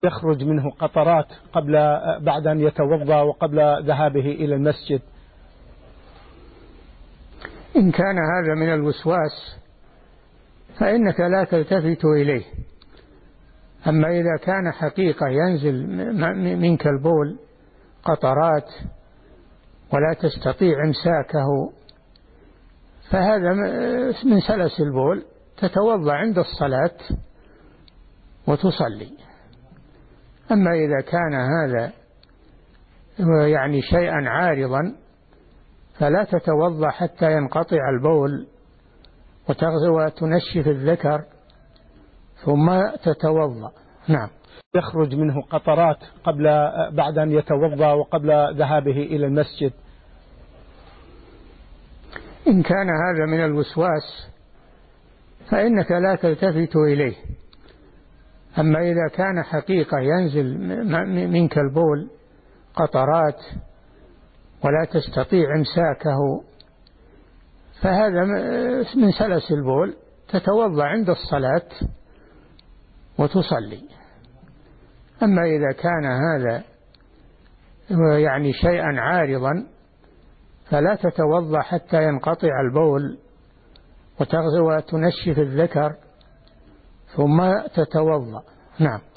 يخرج منه قطرات بعد أن يتوضأ وقبل ذهابه إلى المسجد. إن كان هذا من الوسواس فإنك لا تلتفت إليه. أما إذا كان حقيقة ينزل منك البول قطرات ولا تستطيع إمساكه فهذا من سلس البول، تتوضأ عند الصلاة وتصلي. أما إذا كان هذا يعني شيئا عارضا فلا تتوضأ حتى ينقطع البول وتنشف الذكر ثم تتوضأ. نعم. يخرج منه قطرات بعد أن يتوضأ وقبل ذهابه إلى المسجد. إن كان هذا من الوسواس فإنك لا تلتفت إليه. أما إذا كان حقيقة ينزل منك البول قطرات ولا تستطيع إمساكه فهذا من سلس البول، تتوضأ عند الصلاة وتصلي. أما إذا كان هذا يعني شيئا عارضا فلا تتوضأ حتى ينقطع البول وتنشف الذكر ثم تتوضأ. نعم.